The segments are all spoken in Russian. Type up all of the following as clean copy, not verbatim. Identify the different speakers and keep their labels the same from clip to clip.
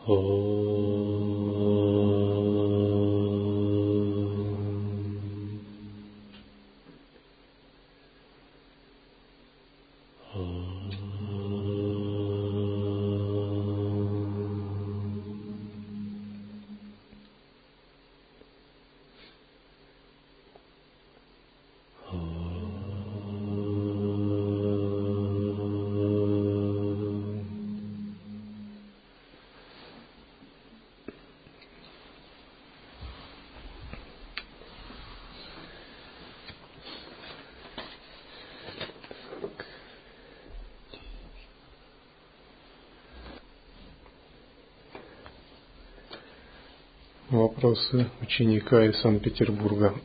Speaker 1: Вопросы ученика из Санкт-Петербурга.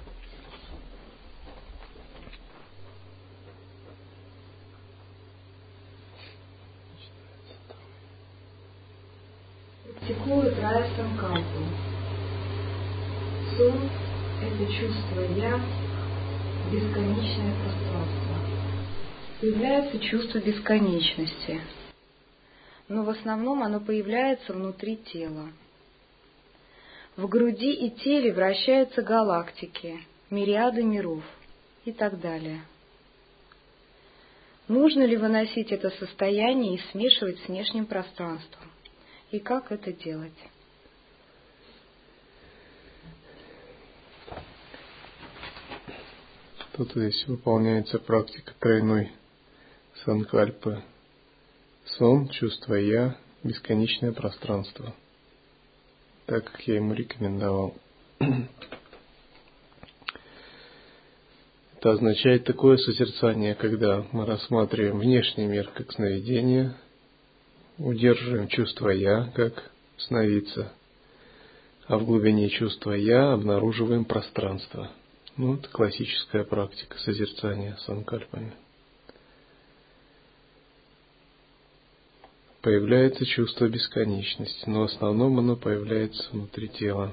Speaker 2: Практикует Рая Санкальпу. Сон – это чувство «я», бесконечное пространство. Появляется чувство бесконечности, но в основном оно появляется внутри тела. В груди и теле вращаются галактики, мириады миров и так далее. Нужно ли выносить это состояние и смешивать с внешним пространством? И как это делать?
Speaker 1: Тут здесь выполняется практика тройной санкальпы. Сон, чувство «я», бесконечное пространство. Так, как я ему рекомендовал. Это означает такое созерцание, когда мы рассматриваем внешний мир как сновидение, удерживаем чувство «я» как сновидца, а в глубине чувства «я» обнаруживаем пространство. Это классическая практика созерцания санкальпами. Появляется чувство бесконечности, но в основном оно появляется внутри тела.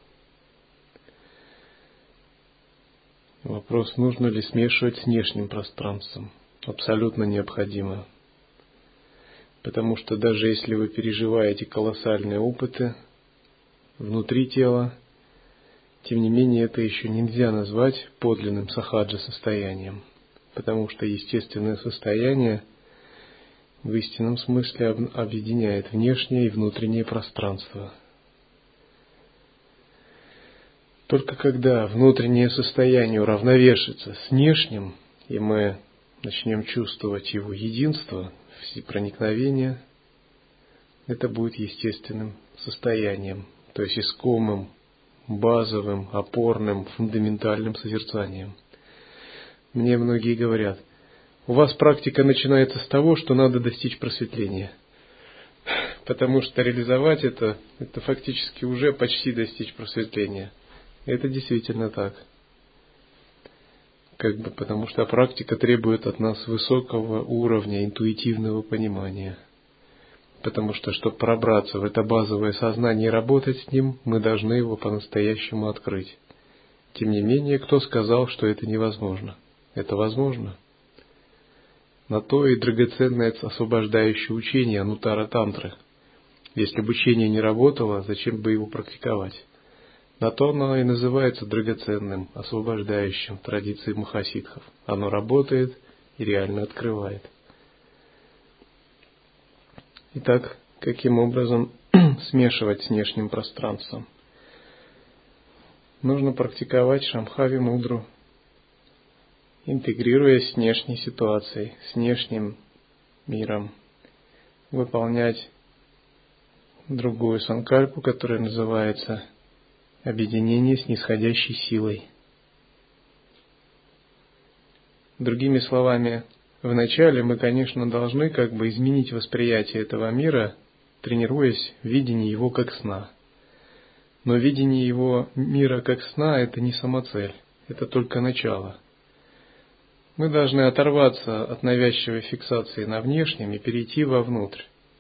Speaker 1: Вопрос, нужно ли смешивать с внешним пространством? Абсолютно необходимо. Потому что даже если вы переживаете колоссальные опыты внутри тела, тем не менее это еще нельзя назвать подлинным сахаджа состоянием. Потому что естественное состояние в истинном смысле объединяет внешнее и внутреннее пространство. Только когда внутреннее состояние уравновешится с внешним, и мы начнем чувствовать его единство, всепроникновение, это будет естественным состоянием, то есть искомым, базовым, опорным, фундаментальным созерцанием. Мне многие говорят: у вас практика начинается с того, что надо достичь просветления. Потому что реализовать это фактически уже почти достичь просветления. Это действительно так. Потому что практика требует от нас высокого уровня интуитивного понимания. Потому что, чтобы пробраться в это базовое сознание и работать с ним, мы должны его по-настоящему открыть. Тем не менее, кто сказал, что это невозможно? Это возможно. На то и драгоценное освобождающее учение Анутара Тантры. Если бы учение не работало, зачем бы его практиковать? На то оно и называется драгоценным, освобождающим традиции махасидхов. Оно работает и реально открывает. Итак, каким образом смешивать с внешним пространством? Нужно практиковать Шамбхави мудру, интегрируясь с внешней ситуацией, с внешним миром, выполнять другую санкальпу, которая называется объединение с нисходящей силой. Другими словами, вначале мы, конечно, должны изменить восприятие этого мира, тренируясь в видении его как сна. Но видение его мира как сна – это не самоцель, это только начало. Мы должны оторваться от навязчивой фиксации на внешнем и перейти вовнутрь.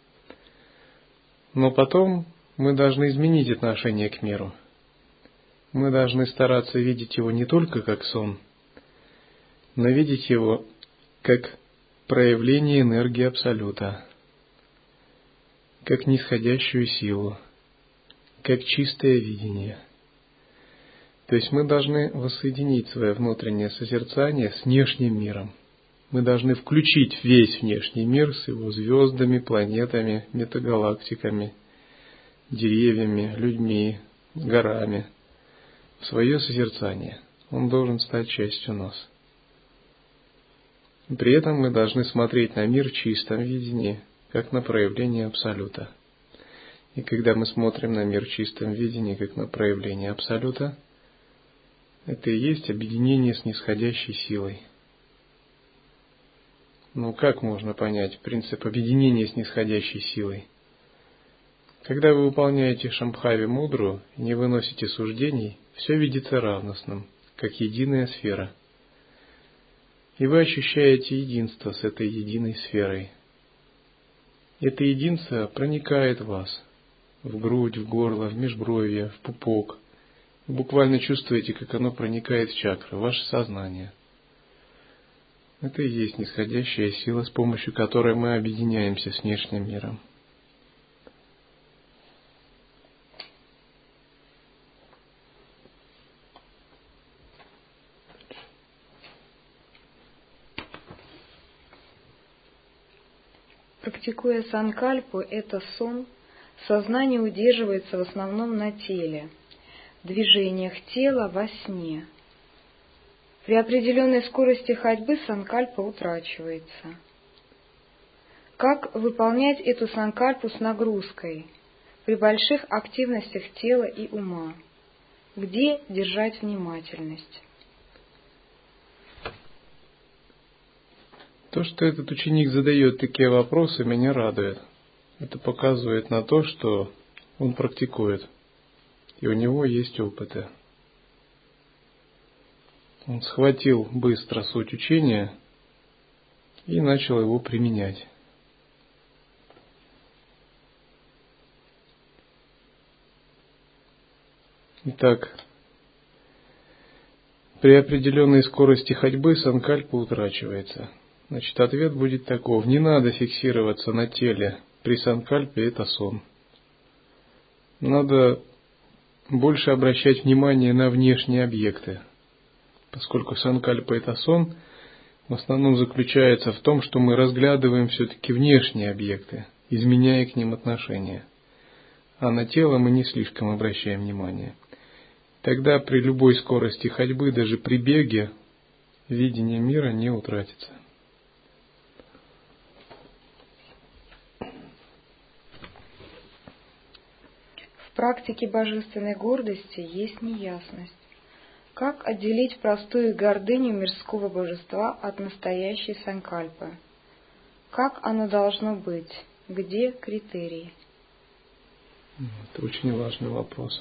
Speaker 1: Но потом мы должны изменить отношение к миру. Мы должны стараться видеть его не только как сон, но видеть его как проявление энергии Абсолюта. как нисходящую силу, как чистое видение. То есть мы должны воссоединить свое внутреннее созерцание с внешним миром. Мы должны включить весь внешний мир с его звездами, планетами, метагалактиками, деревьями, людьми, горами в свое созерцание. Он должен стать частью нас. При этом мы должны смотреть на мир в чистом видении, как на проявление Абсолюта. И когда мы смотрим на мир в чистом видении, как на проявление Абсолюта, это и есть объединение с нисходящей силой. Но как можно понять принцип объединения с нисходящей силой? Когда вы выполняете Шамбхави мудру и не выносите суждений, все видится равностным, как единая сфера. И вы ощущаете единство с этой единой сферой. Это единство проникает в вас, в грудь, в горло, в межбровье, в пупок. Вы буквально чувствуете, как оно проникает в чакры, в ваше сознание. Это и есть нисходящая сила, с помощью которой мы объединяемся с внешним миром.
Speaker 2: Практикуя санкальпу, это сон, сознание удерживается в основном на теле, в движениях тела во сне. При определенной скорости ходьбы санкальпа утрачивается. Как выполнять эту санкальпу с нагрузкой при больших активностях тела и ума? Где держать внимательность?
Speaker 1: То, что этот ученик задает такие вопросы, меня радует. Это показывает на то, что он практикует, и у него есть опыты. Он схватил быстро суть учения и начал его применять. Итак, при определенной скорости ходьбы санкальпа утрачивается. Значит, ответ будет таков: не надо фиксироваться на теле. При санкальпе это сон. Надо больше обращать внимание на внешние объекты. Поскольку санкальпа это сон, в основном заключается в том, что мы разглядываем все-таки внешние объекты, изменяя к ним отношение. А на тело мы не слишком обращаем внимание. Тогда при любой скорости ходьбы, даже при беге, видение мира не утратится.
Speaker 2: В практике божественной гордости есть неясность. Как отделить простую гордыню мирского божества от настоящей санкальпы? Как оно должно быть? Где критерии?
Speaker 1: Это очень важный вопрос.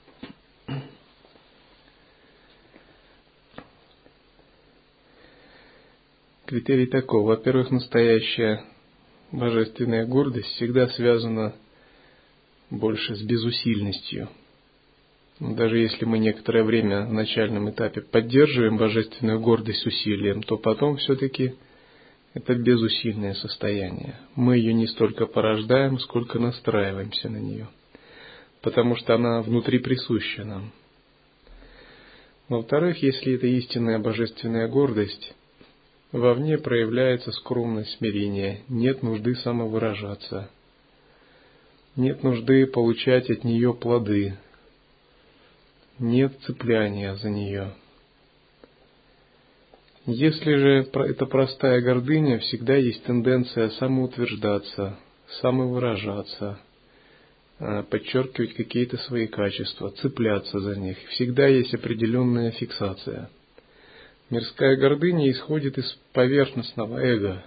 Speaker 1: Критерий такой. Во-первых, настоящая божественная гордость всегда связана больше с безусильностью. Даже если мы некоторое время в начальном этапе поддерживаем божественную гордость усилием, то потом все-таки это безусильное состояние. Мы ее не столько порождаем, сколько настраиваемся на нее, потому что она внутри присуща нам. Во-вторых, если это истинная божественная гордость, вовне проявляется скромность, смирение, нет нужды самовыражаться, нет нужды получать от нее плоды, нет цепляния за нее. Если же это простая гордыня, всегда есть тенденция самоутверждаться, самовыражаться, подчеркивать какие-то свои качества, цепляться за них. Всегда есть определенная фиксация. Мирская гордыня исходит из поверхностного эго,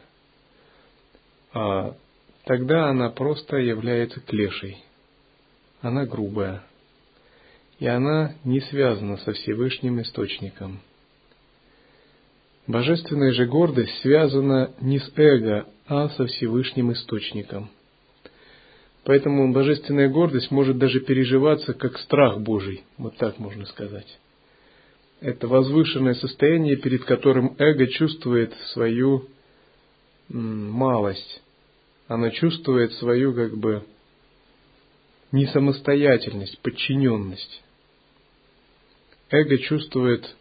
Speaker 1: а тогда она просто является клешей. Она грубая. И она не связана со Всевышним Источником. Божественная же гордость связана не с эго, а со Всевышним Источником. Поэтому божественная гордость может даже переживаться как страх Божий, вот так можно сказать. Это возвышенное состояние, перед которым эго чувствует свою малость. Оно чувствует свою не самостоятельность, подчиненность. Эго чувствует,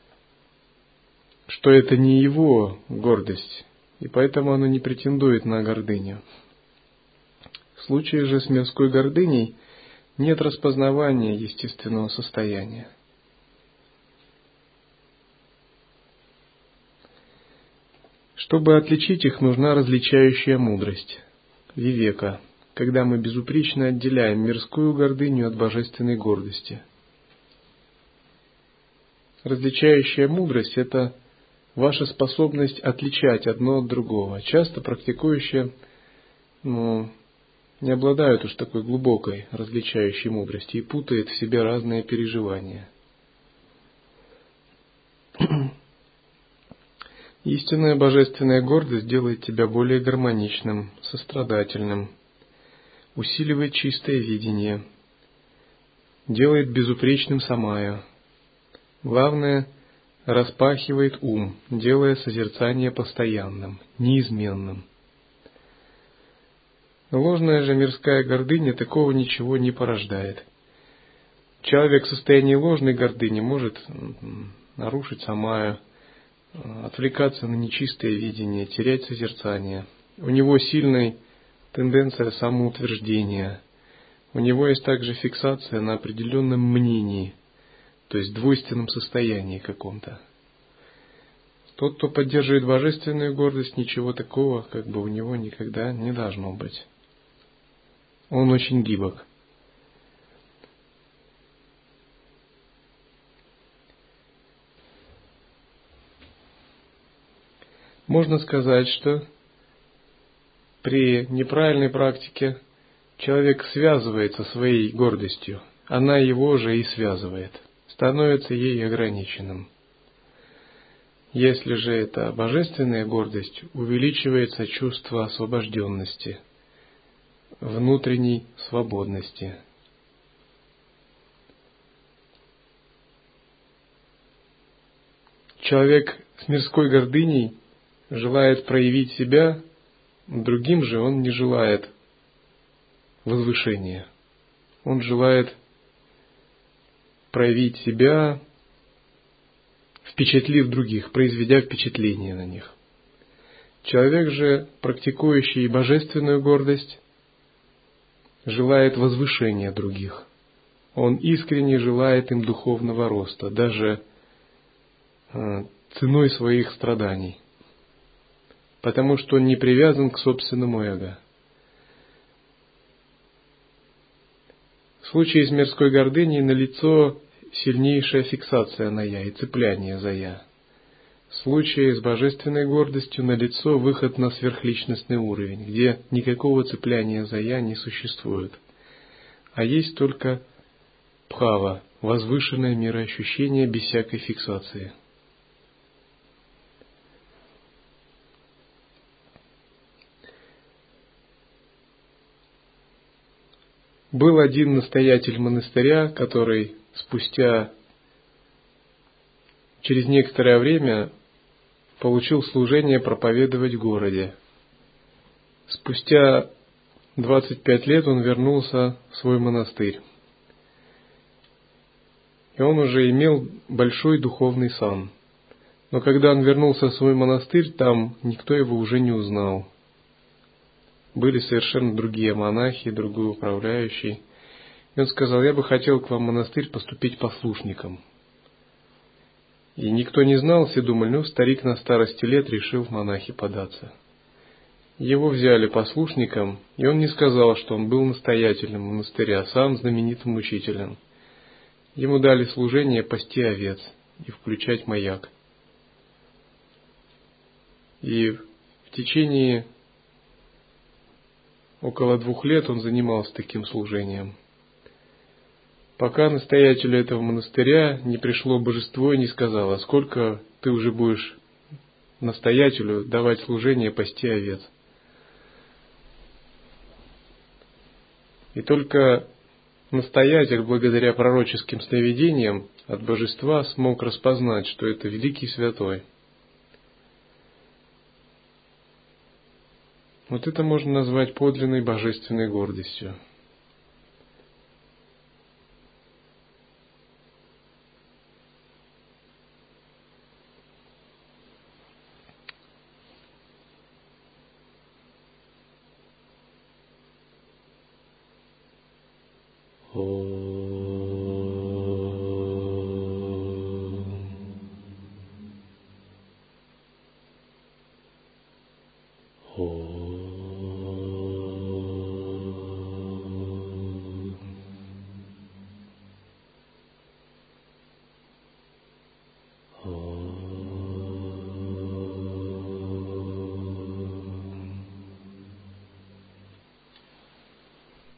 Speaker 1: что это не его гордость, и поэтому оно не претендует на гордыню. В случае же с мирской гордыней нет распознавания естественного состояния. Чтобы отличить их, нужна различающая мудрость, вивека, когда мы безупречно отделяем мирскую гордыню от божественной гордости. Различающая мудрость – это ваша способность отличать одно от другого. Часто практикующие не обладают уж такой глубокой различающей мудростью и путают в себе разные переживания. Истинная божественная гордость делает тебя более гармоничным, сострадательным, усиливает чистое видение, делает безупречным самая. Главное, распахивает ум, делая созерцание постоянным, неизменным. Ложная же мирская гордыня такого ничего не порождает. Человек в состоянии ложной гордыни может нарушить самая, отвлекаться на нечистое видение, терять созерцание. У него сильная тенденция самоутверждения. У него есть также фиксация на определенном мнении, то есть двойственном состоянии каком-то. Тот, кто поддерживает божественную гордость, ничего такого как бы у него никогда не должно быть. Он очень гибок. Можно сказать, что при неправильной практике человек связывается своей гордостью. Она его же и связывает, становится ей ограниченным. Если же это божественная гордость, увеличивается чувство освобожденности, внутренней свободности. Человек с мирской гордыней желает проявить себя, другим же он не желает возвышения. Он желает проявить себя, впечатлив других, произведя впечатление на них. Человек же, практикующий божественную гордость, желает возвышения других. Он искренне желает им духовного роста, даже ценой своих страданий, потому что он не привязан к собственному эго. В случае с мирской гордыней налицо сильнейшая фиксация на «я» и цепляние за «я». В случае с божественной гордостью налицо выход на сверхличностный уровень, где никакого цепляния за «я» не существует, а есть только бхава, возвышенное мироощущение без всякой фиксации. Был один настоятель монастыря, который через некоторое время получил служение проповедовать в городе. Спустя 25 лет он вернулся в свой монастырь. И он уже имел большой духовный сан. Но когда он вернулся в свой монастырь, там никто его уже не узнал. Были совершенно другие монахи, другой управляющий. И он сказал: я бы хотел к вам в монастырь поступить послушником. И никто не знал, все думали, старик на старости лет решил в монахи податься. Его взяли послушником, и он не сказал, что он был настоятелем монастыря, сам знаменитым учителем. Ему дали служение пасти овец и включать маяк. И в течение около 2 лет он занимался таким служением, пока настоятелю этого монастыря не пришло божество и не сказало: сколько ты уже будешь настоятелю давать служение пасти овец. И только настоятель, благодаря пророческим сновидениям от божества, смог распознать, что это великий святой. Вот это можно назвать подлинной божественной гордостью. Om.